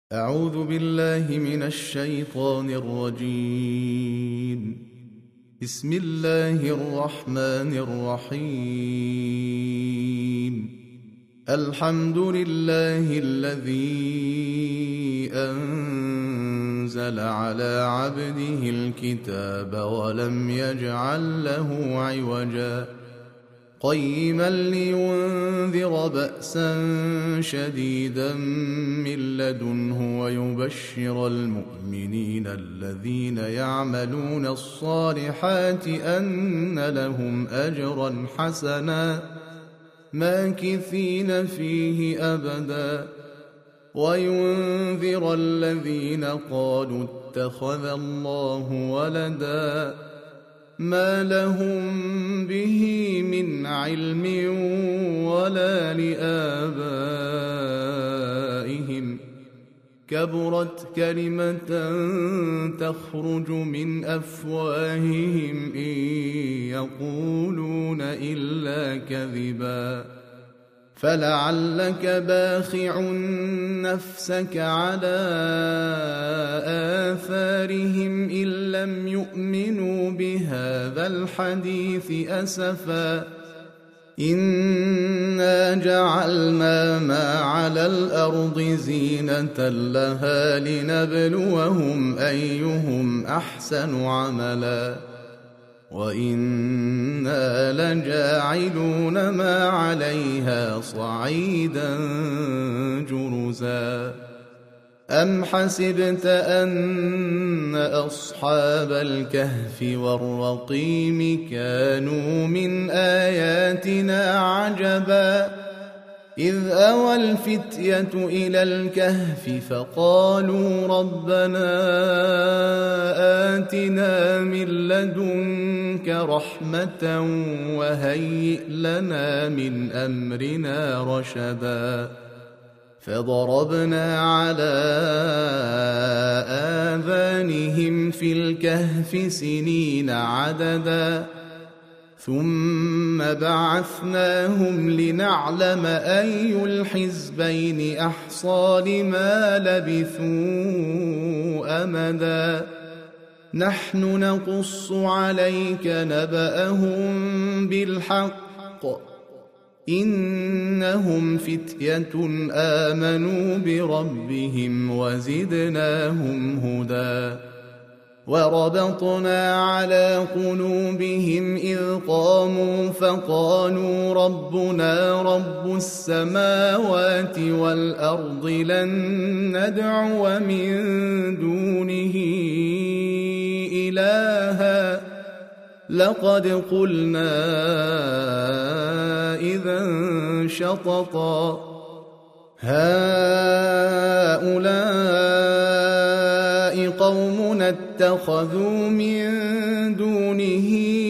أعوذ بالله من الشيطان الرجيم. بسم الله الرحمن الرحيم. الحمد لله الذي أنزل على عبده الكتاب ولم يجعل له عوجا قيما لينذر بأسا شديدا من لدنه ويبشر المؤمنين الذين يعملون الصالحات أن لهم أجرا حسنا ماكثين فيه أبدا وينذر الذين قالوا اتخذ الله ولدا ما لهم به من علم ولا لآبائهم كبرت كلمة تخرج من أفواههم إن يقولون إلا كذبا فلعلك باخع نفسك على آثارهم إن لم يؤمنوا بهذا الحديث أسفا إنا جعلنا ما على الأرض زينة لها لنبلوهم أيهم أحسن عملا وإنا لجاعلون ما عليها صعيدا جرزا أم حسبت أن أصحاب الكهف والرقيم كانوا من آياتنا عجبا إذ أوى الفتية إلى الكهف فقالوا ربنا آتنا من لدنك رحمة وهيئ لنا من أمرنا رشدا فضربنا على آذانهم في الكهف سنين عددا ثم بعثناهم لنعلم أي الحزبين أحصى لما لبثوا أمدا نحن نقص عليك نبأهم بالحق إنهم فتية آمنوا بربهم وزدناهم هدى وربطنا على قلوبهم إذ قاموا فقالوا ربنا رب السماوات والأرض لن ندعو من دونه إلها لقد قلنا إذا شططا هؤلاء قومنا اتخذوا من دونه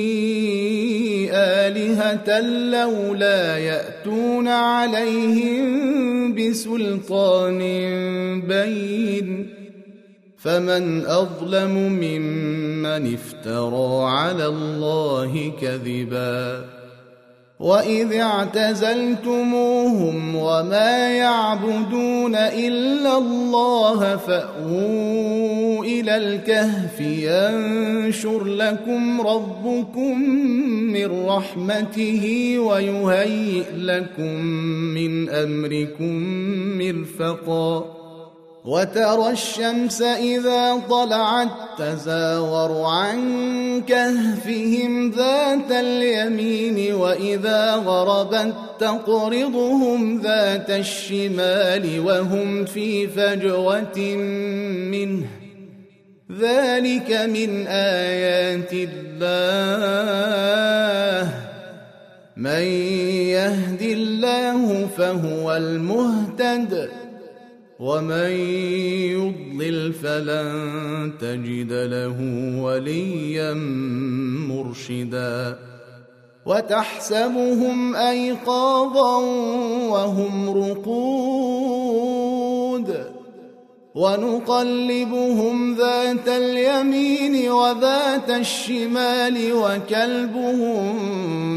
آلهة لولا يأتون عليهم بسلطان بين فمن أظلم ممن افترى على الله كذبا وإذ اعتزلتموهم وما يعبدون إلا الله فأووا إلى الكهف ينشر لكم ربكم من رحمته ويهيئ لكم من أمركم مرفقا وترى الشمس إذا طلعت تزاور عن كهفهم ذات اليمين وإذا غربت تقرضهم ذات الشمال وهم في فجوة منه ذلك من آيات الله من يهد الله فهو المهتد ومن يضلل فلن تجد له وليا مرشدا وتحسبهم أيقاظا وهم رقود ونقلبهم ذات اليمين وذات الشمال وكلبهم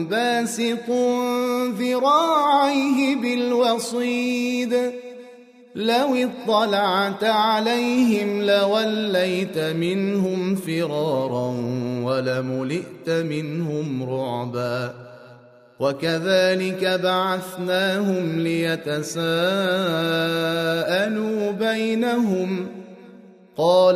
باسط ذراعيه بالوصيد لو اطلعت عليهم لوليت منهم فرارا ولملئت منهم رعبا وكذلك بعثناهم ليتساءلوا بينهم قال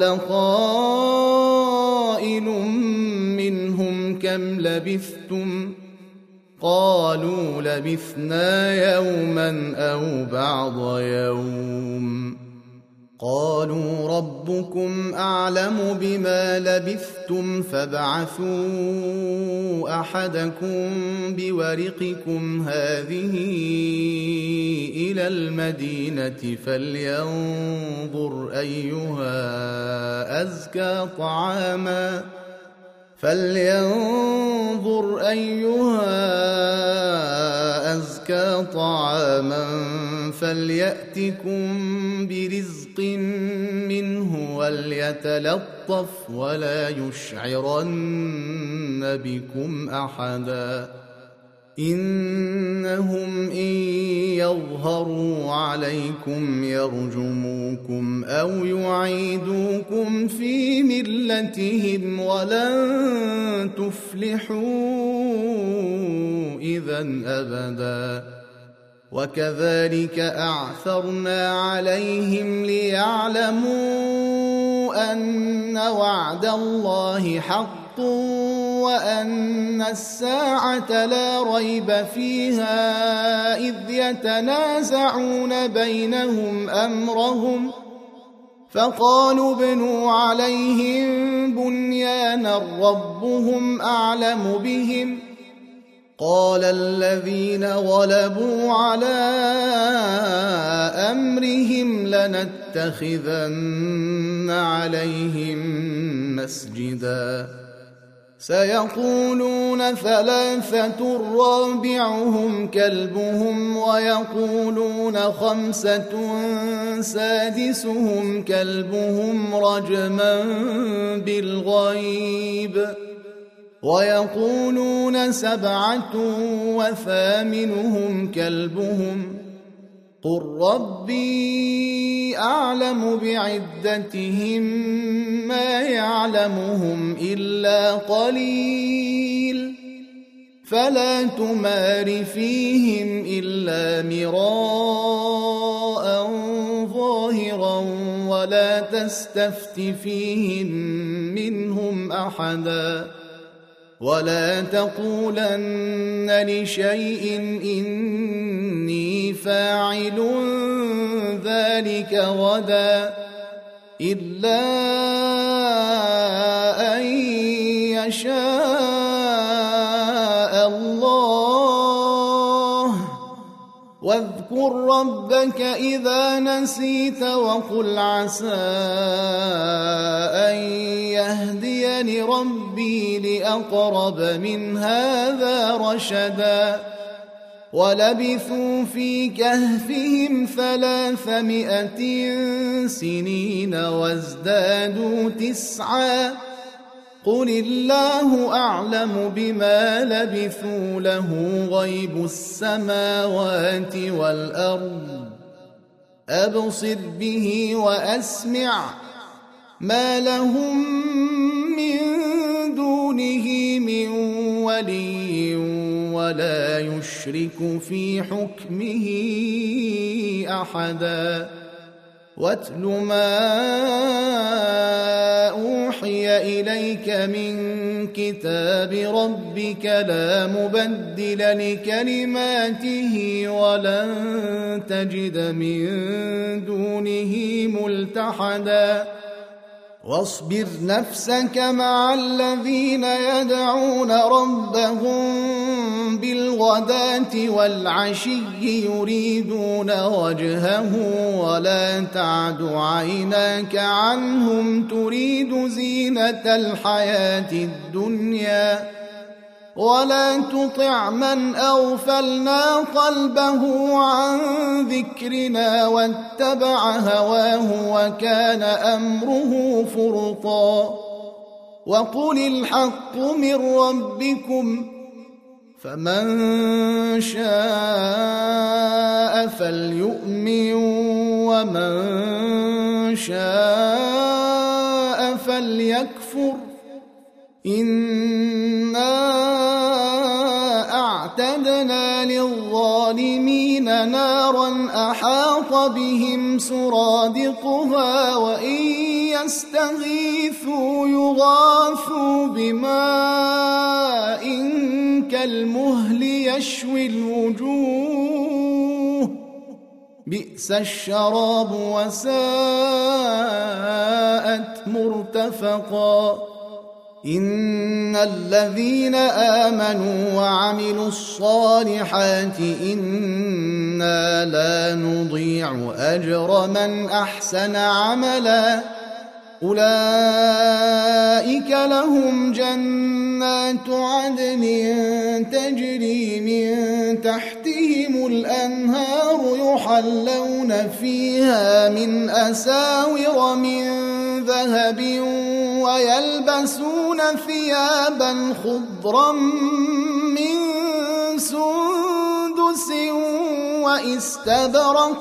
قائل منهم كم لبثتم قالوا لبثنا يوما أو بعض يوم قالوا ربكم أعلم بما لبثتم فابعثوا أحدكم بورقكم هذه إلى المدينة فلينظر أيها أزكى طعاما فليأتكم برزق منه وليتلطف ولا يشعرن بكم أحدا إنهم إن يظهروا عليكم يرجموكم أو يعيدوكم في ملتهم ولن تفلحوا إذا أبدا وكذلك أعثرنا عليهم ليعلموا أن وعد الله حق وأن الساعة لا ريب فيها إذ يتنازعون بينهم أمرهم فقالوا ابنوا عليهم بنيانا ربهم أعلم بهم قال الذين غلبوا على أمرهم لنتخذن عليهم مسجدا سيقولون ثلاثة رابعهم كلبهم ويقولون خمسة سادسهم كلبهم رجما بالغيب ويقولون سبعة وثامنهم كلبهم قل ربي أعلم بعدتهم ما يعلمهم إلا قليل فلا تمار فيهم إلا مراء ظاهرا ولا تستفت فيهم منهم أحدا ولا تقولن لشيء إني فاعل ذلك غدا إلا أن يشاء الله واذكر ربك إذا نسيت وقل عسى أن يهديني ربي لأقرب من هذا رشدا ولبثوا في كهفهم 300 سنين وازدادوا 9 قل الله أعلم بما لبثوا له غيب السماوات والأرض أبصر به وأسمع ما لهم من دونه من ولي ولا يشرك في حكمه أحدا واتل ما أوحي إليك من كتاب ربك لا مبدل لكلماته ولن تجد من دونه ملتحدا واصبر نفسك مع الذين يدعون ربهم بالغداة والعشي يريدون وجهه ولا تعد عيناك عنهم تريد زينة الحياة الدنيا ولا تطع من أغفلنا قلبه عن ذكرنا واتبع هواه وكان أمره فرطا وقل الحق من ربكم فمن شاء فليؤمن ومن شاء فليكفر إنا أعتدنا للظالمين نارا أحاط بهم سرادقها وإن يستغيثوا يغاثوا بماء كالمهل يشوي الوجوه بئس الشراب وساءت مرتفقا إن الذين آمنوا وعملوا الصالحات إنا لا نضيع أجر من أحسن عملا أولئك لهم جنات عدن تجري من تحتهم الأنهار يحلون فيها من أساور من ذهب ويلبسون ثيابا خضرا من سندس واستبرق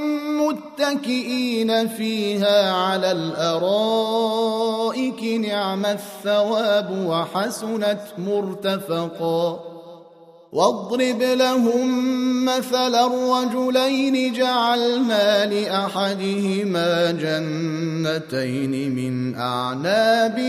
متكئين فيها على الأرائك نعم الثواب وحسنت مرتفقا واضرب لهم مثلا الرجلين جعلنا لأحدهما جنتين من أعناب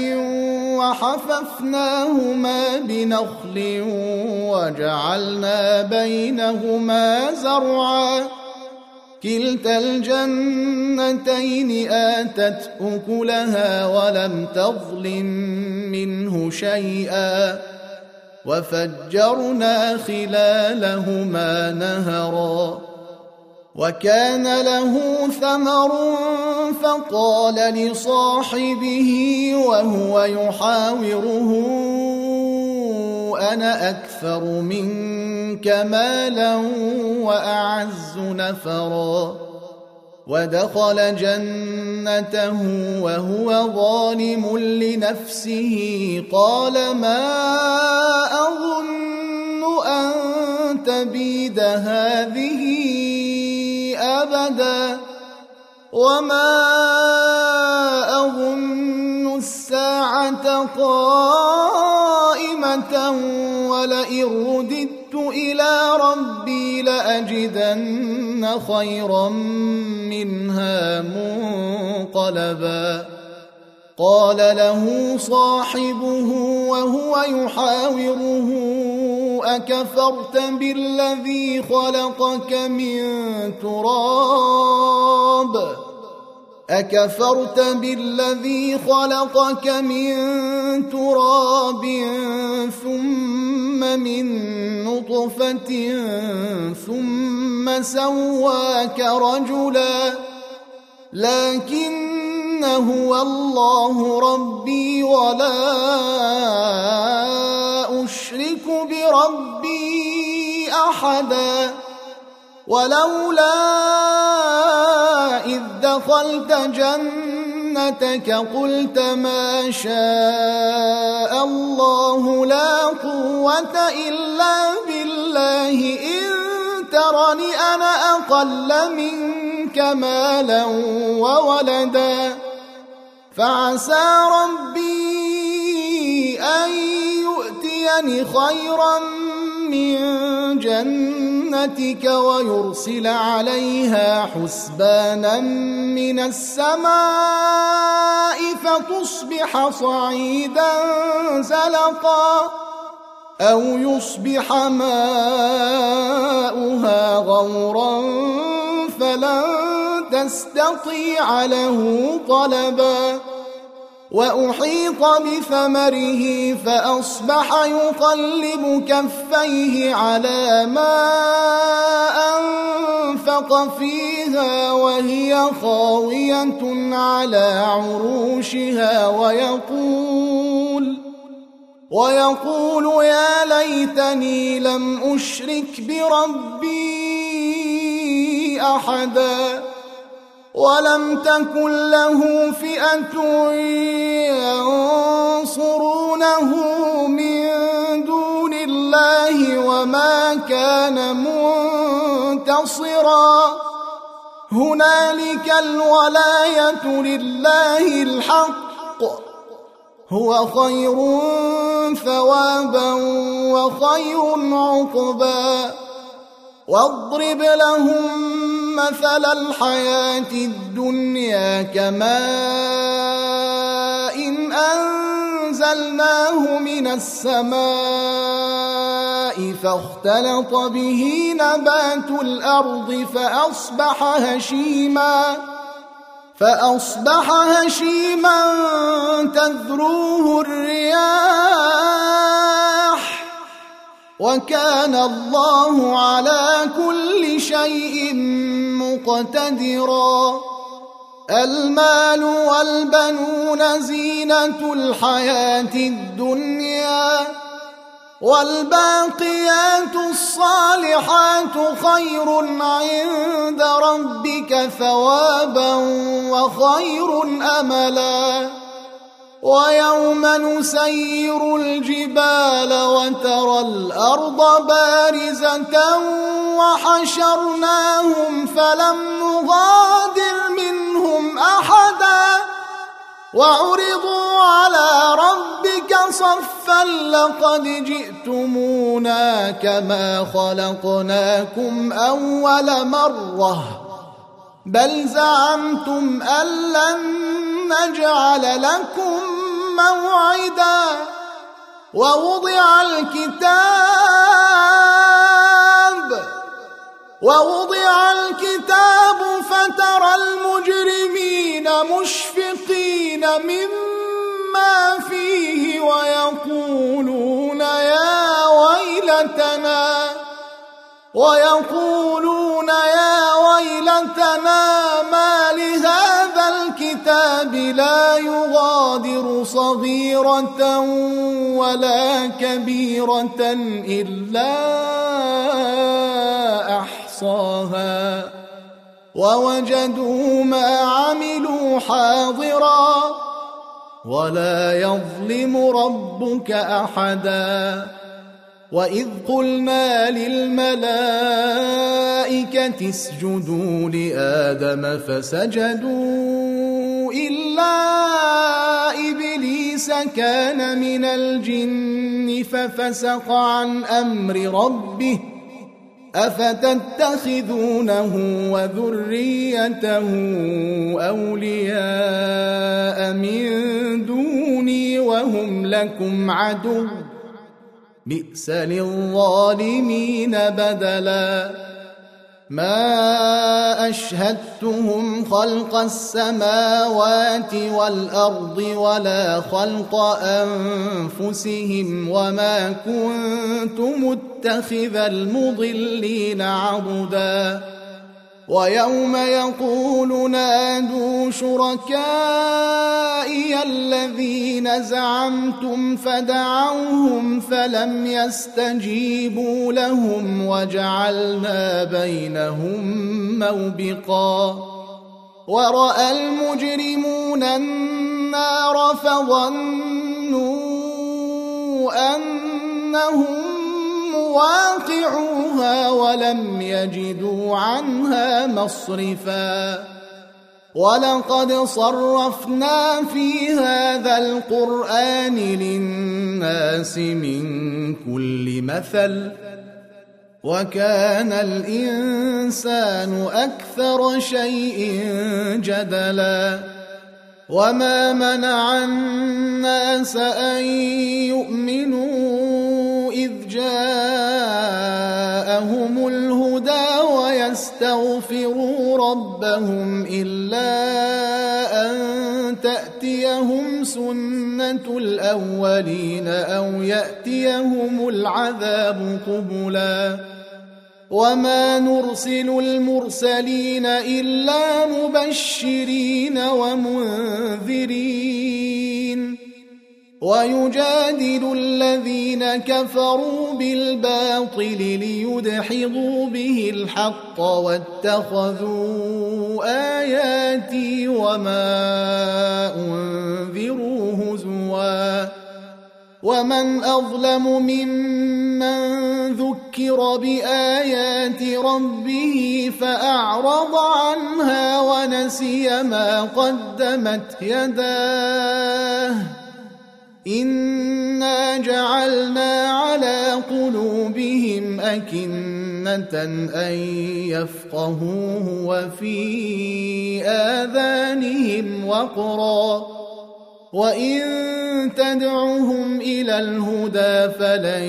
وحففناهما بنخل وجعلنا بينهما زرعا كلتا الجنتين آتت أكلها ولم تظلم منه شيئا وفجرنا خلالهما نهرا وكان له ثمر فقال لصاحبه وهو يحاوره أنا أكثر منك مالا وأعز نفرا ودخل جنته وهو ظالم لنفسه قال ما أظن أن تبيد هذه أبدا وما أظن الساعة قائمة ولئن رددت إلى ربي لأجدن خيرا منها منقلبا قال له صاحبه وهو يحاوره أكفرت بالذي خلقك من تراب ثم من نطفة ثم سواك رجلا لكن هو الله ربي ولا أشرك بربي أحدا ولولا إذ دخلت جنتك قلت ما شاء الله لا قوة إلا بالله إن ترني أنا أقل منك مالا وولدا فعسى ربي أن يؤتيني خيرا من جنتك ويرسل عليها حسبانا من السماء فتصبح صعيدا زلقا أو يصبح ماؤها غورا فلن تستطيع له طلبا وأحيط بثمره فأصبح يقلب كفيه على ما أنفق فيها وهي خاوية على عروشها ويقول يا ليتني لم أشرك بربي أحدا ولم تكن له فئة ينصرونه من دون الله وما كان منتصرا هنالك الولاية لله الحق هو خير ثوابا وخير عقبا واضرب لهم مثل الحياة الدنيا كماء إن أنزلناه من السماء فاختلط به نبات الأرض فأصبح هشيما تذروه الرياح وكان الله على كل شيء مقتدرا المال والبنون زينة الحياة الدنيا والباقيات الصالحات خير عند ربك ثوابا وخير أملا ويوم نسير الجبال وترى الأرض بارزة وحشرناهم فلم نغادر منهم أحدا وعرضوا على ربك صفا لقد جئتمونا كما خلقناكم أول مرة بل زعمتم أن لن نجعل لكم موعدا ووضع الكتاب فترى المجرمين مشفقين مما فيه ويقولون يا ويلتنا ما لهذا الكتاب لا يغادر صغيرة ولا كبيرة إلا أحصاها ووجدوا ما عملوا حاضرا ولا يظلم ربك أحدا وإذ قلنا للملائكة اسجدوا لآدم فسجدوا إلا إبليس كان من الجن ففسق عن أمر ربه أفتتخذونه وذريته أولياء من دوني وهم لكم عدو بئس للظالمين بدلا ما أشهدتهم خلق السماوات والأرض ولا خلق أنفسهم وما كنت متخذ المضلين عضدا ويوم يقول نادوا شركائي الذين زعمتم فدعوهم فلم يستجيبوا لهم وجعلنا بينهم موبقا ورأى المجرمون النار فظنوا أنهم مواقعوها ولم يجدوا عنها مصرفا ولقد صرفنا في هذا القرآن للناس من كل مثل وكان الإنسان أكثر شيء جدلا وما منع الناس أن يؤمنوا إذ جاءهم الهدى ويستغفروا ربهم إلا أن تأتيهم سنة الأولين أو يأتيهم العذاب قبلا وما نرسل المرسلين إلا مبشرين ومنذرين ويجادل الذين كفروا بالباطل ليدحضوا به الحق واتخذوا آياتي وما أنذروا هزوا ومن أظلم ممن ذكر بآيات ربه فأعرض عنها ونسي ما قدمت يداه إنا جعلنا على قلوبهم أكنة أن يفقهوه وفي آذانهم وقرا وإن تدعهم إلى الهدى فلن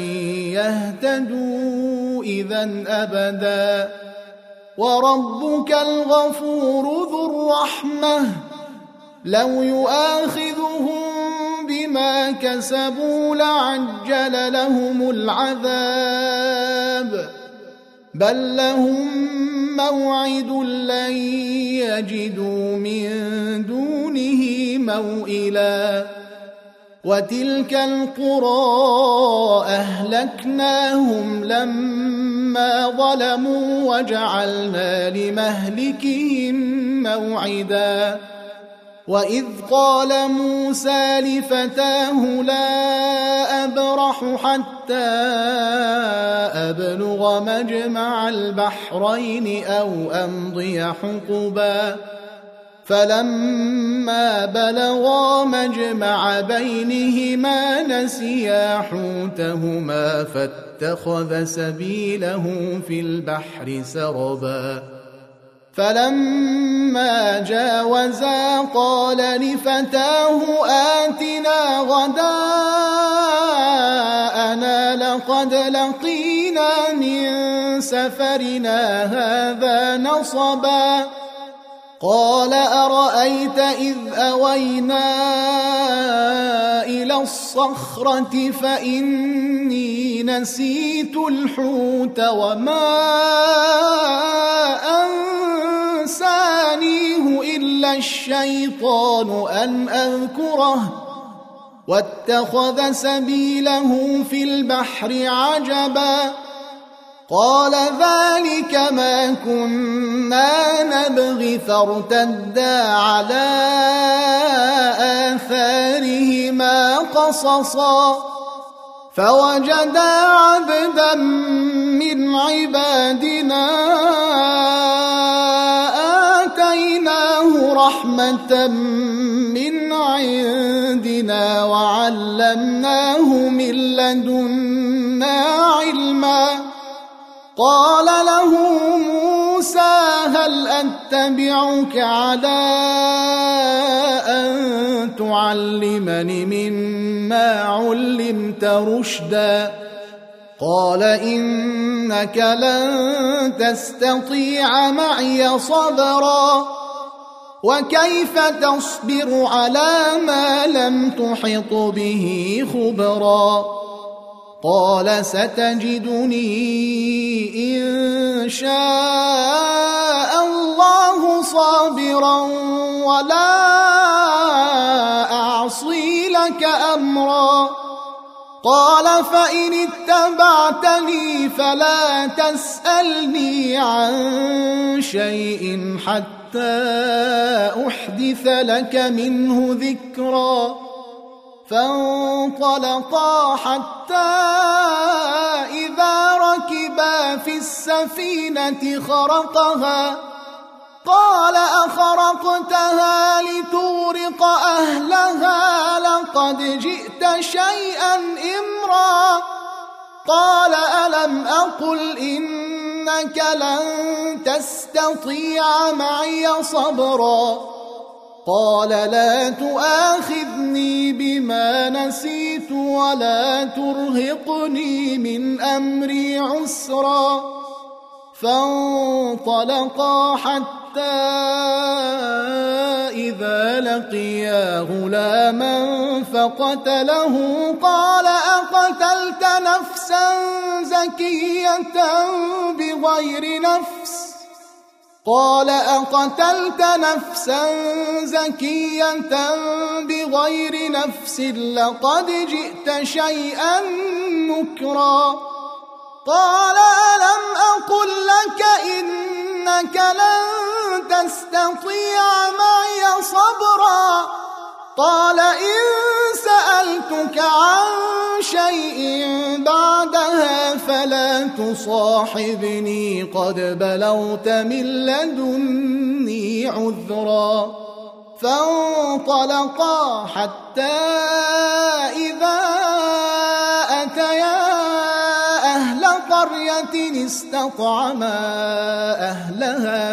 يهتدوا إذا أبدا وربك الغفور ذو الرحمة لو يؤاخذهم بما كسبوا لعجل لهم العذاب بل لهم موعد لن يجدوا من دونه موئلا وتلك القرى أهلكناهم لما ظلموا وجعلنا لمهلكهم موعدا وإذ قال موسى لفتاه لا أبرح حتى أبلغ مجمع البحرين أو أمضي حقبا فلما بلغا مجمع بينهما نسيا حوتهما فاتخذ سبيله في البحر سربا فلما جاوزا قال لفتاه آتنا غداءنا لقد لقينا من سفرنا هذا نصبا قال أرأيت إذ أوينا إلى الصخرة فإني نسيت الحوت وما أنسانيه إلا الشيطان أن أذكره واتخذ سبيله في البحر عجبا قال ذلك ما كنا نبغي فارتدا على آثارهما قصصا فوجدا عبدا من عبادنا آتيناه رحمة من عندنا وعلمناه من لدنا علما قال له موسى هل أتبعك على أن تعلمني مما علمت رشدا قال إنك لن تستطيع معي صبرا وكيف تصبر على ما لم تحط به خبرا قال ستجدني إن شاء الله صابرا ولا أعصي لك أمرا قال فإن اتبعتني فلا تسألني عن شيء حتى أحدث لك منه ذكرا فانطلقا حتى إذا ركبا في السفينة خرقها قال أخرقتها لتغرق أهلها لقد جئت شيئا إمرا قال ألم أقل إنك لن تستطيع معي صبرا قال لا تؤاخذني بما نسيت ولا ترهقني من أمري عسرا فانطلقا حتى إذا لقيا غلاما فقتله قال أقتلت نفسا زكية بغير نفس قال أقتلت نفسا زكية بغير نفس لقد جئت شيئا نكرا قال ألم أقل لك إنك لن تستطيع معي صبرا قال إن سألتك عن تصاحبني قد بلغت من لدني عذرا فانطلقا حتى إذا أتيا أهل قرية استطعما أهلها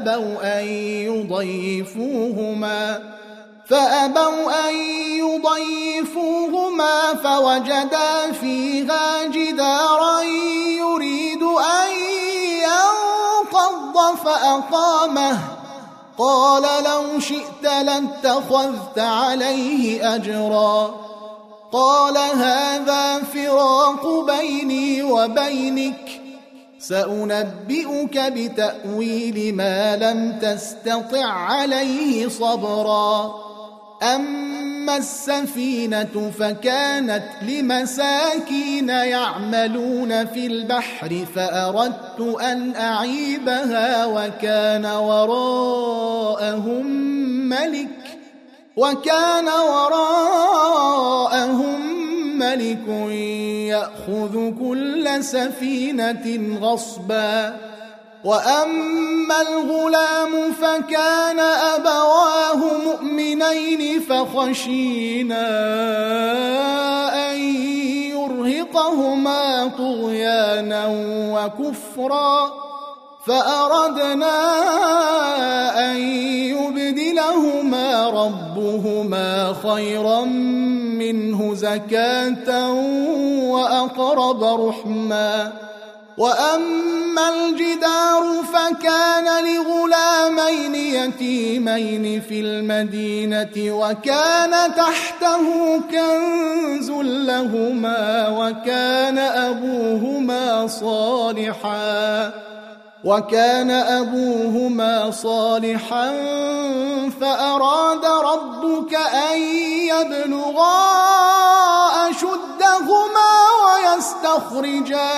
فأبوا أن يضيفوهما فوجدا فيها جدارا يريد أن ينقض فأقامه قال لو شئت لاتخذت عليه أجرا قال هذا فراق بيني وبينك سأنبئك بتأويل ما لم تستطع عليه صبرا أما السفينة فكانت لمساكين يعملون في البحر فأردت أن أعيبها وكان وراءهم ملك يأخذ كل سفينة غصبا وأما الغلام فكان أبواه مؤمنين فخشينا أن يرهقهما طغيانا وكفرا فأردنا أن يبدلهما ربهما خيرا منه زكاة وأقرب رحما وأما الجدار فكان لغلامين يتيمين في المدينة وكان تحته كنز لهما وكان أبوهما صالحا فأراد ربك أن يبلغا أشدهما ويستخرجا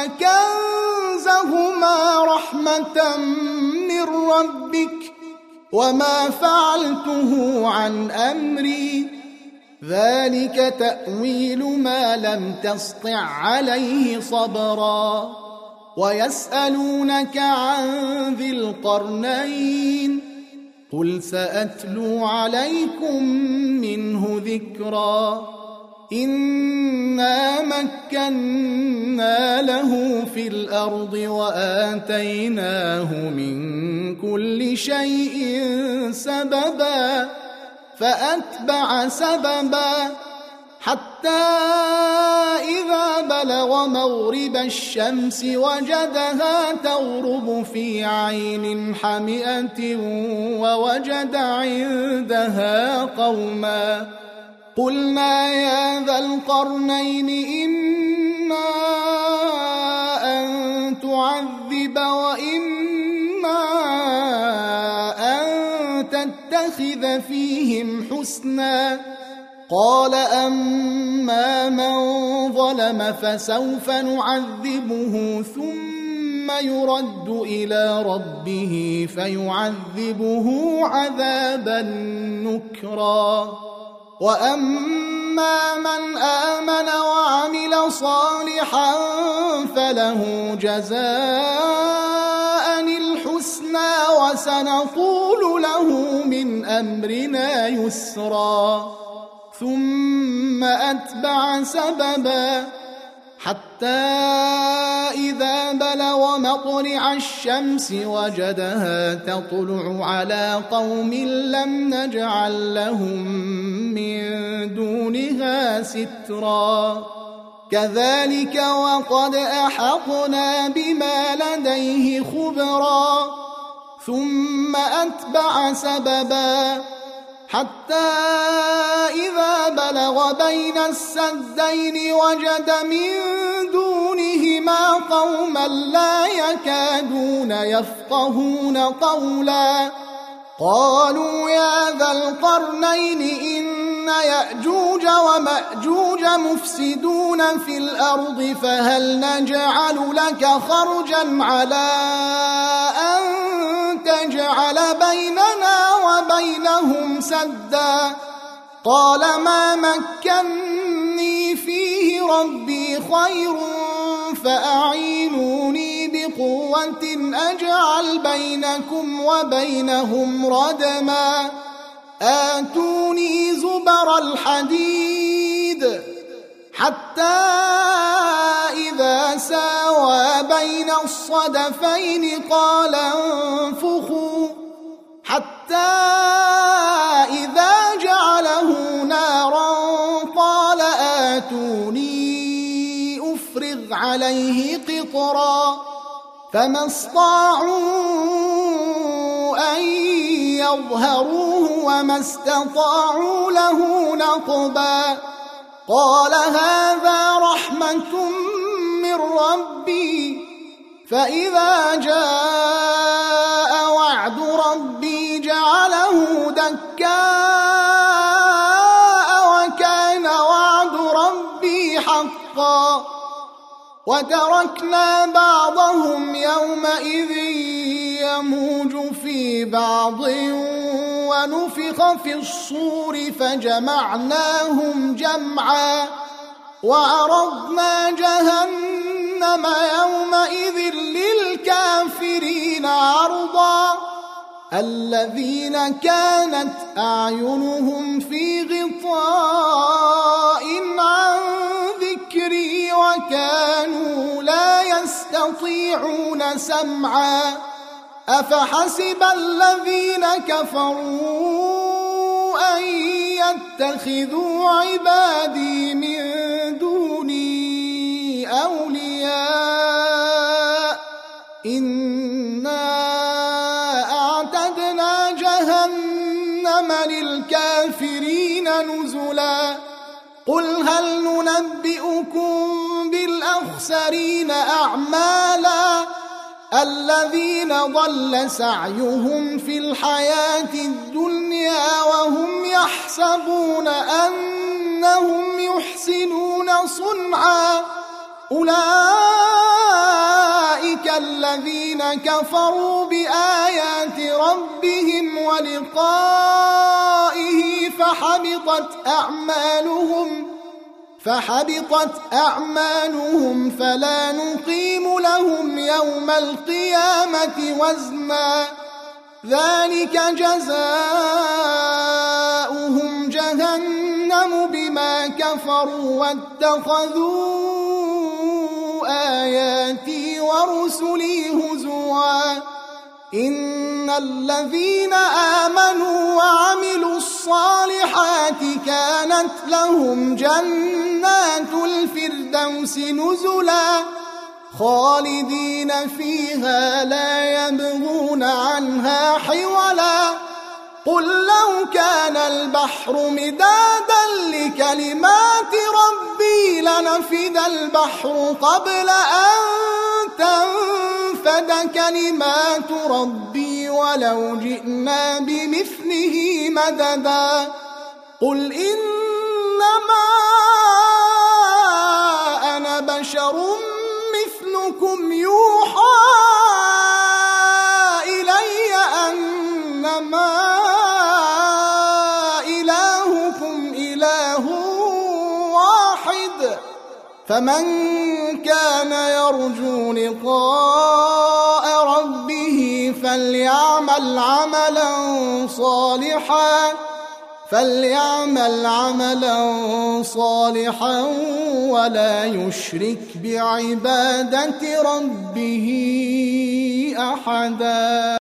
كنزهما رحمة من ربك وما فعلته عن أمري ذلك تأويل ما لم تسطع عليه صبرا ويسألونك عن ذي القرنين قل سأتلو عليكم منه ذكرا إنا مكنا له في الأرض وآتيناه من كل شيء سببا فأتبع سببا حتى إذا بلغ مغرب الشمس وجدها تغرب في عين حمئة ووجد عندها قوما قلنا يا ذا القرنين إما أن تعذب وإما أن تتخذ فيهم حسنا قال أما من ظلم فسوف نعذبه ثم يرد إلى ربه فيعذبه عذابا نكرا وأما من آمن وعمل صالحا فله جزاء الحسنى وسنقول له من أمرنا يسرا ثم أتبع سببا حتى إذا بلغ مطلع الشمس وجدها تطلع على قوم لم نجعل لهم من دونها سترا كذلك وقد أحطنا بما لديه خبرا ثم أتبع سببا حتى إذا بلغ بين السدين وجد من دونهما قوما لا يكادون يفقهون قولا قالوا يا ذا القرنين إن يأجوج ومأجوج مفسدون في الأرض فهل نجعل لك خرجا على أن تجعل بيننا وبينهم سدا قال ما مكني فيه ربي خير فأعينوني بقوة أجعل بينكم وبينهم ردما آتوني زبر الحديد حتى إذا ساوى بين الصدفين قال انفخوا حتى إذا جعله نارا قال آتوني أفرغ عليه قطرا فما استطاعوا أن يظهروه وما استطاعوا له نقبا قال هذا رحمة من ربي فإذا جاء وعد ربي جعله دكاء وكان وعد ربي حقا وتركنا بعضهم يومئذ يموج في بعض ونفخ في الصور فجمعناهم جمعا وعرضنا جهنم يومئذ للكافرين عرضا الذين كانت أعينهم في غطاء عن ذكري وكانوا لا يستطيعون سمعا أفحسب الذين كفروا أن يتخذوا عبادي من دوني أولياء إنا أعتدنا جهنم للكافرين نزلا قل هل ننبئكم بالأخسرين أعمالا الذين ضل سعيهم في الحياة الدنيا وهم يحسبون أنهم يحسنون صنعا أولئك الذين كفروا بآيات ربهم ولقائه فحبطت أعمالهم فلا نقيم لهم يوم القيامة وزنا ذلك جزاؤهم جهنم بما كفروا واتخذوا آياتي ورسلي هزوا إن الذين آمنوا وعملوا الصالحات كانت لهم جنات الفردوس نزلا خالدين فيها لا يبغون عنها حولا قل لو كان البحر مدادا لكلمات ربي لنفد البحر قبل أن تنفد كلمات ربي ولو جئنا بمثله مددا قل إنما أنا بشر مثلكم يوحى إلي أنما إلهكم إله واحد فمن كان يرجو لقاء ربه فليعمل عملا صالحا ولا يشرك بعبادة ربه أحدا.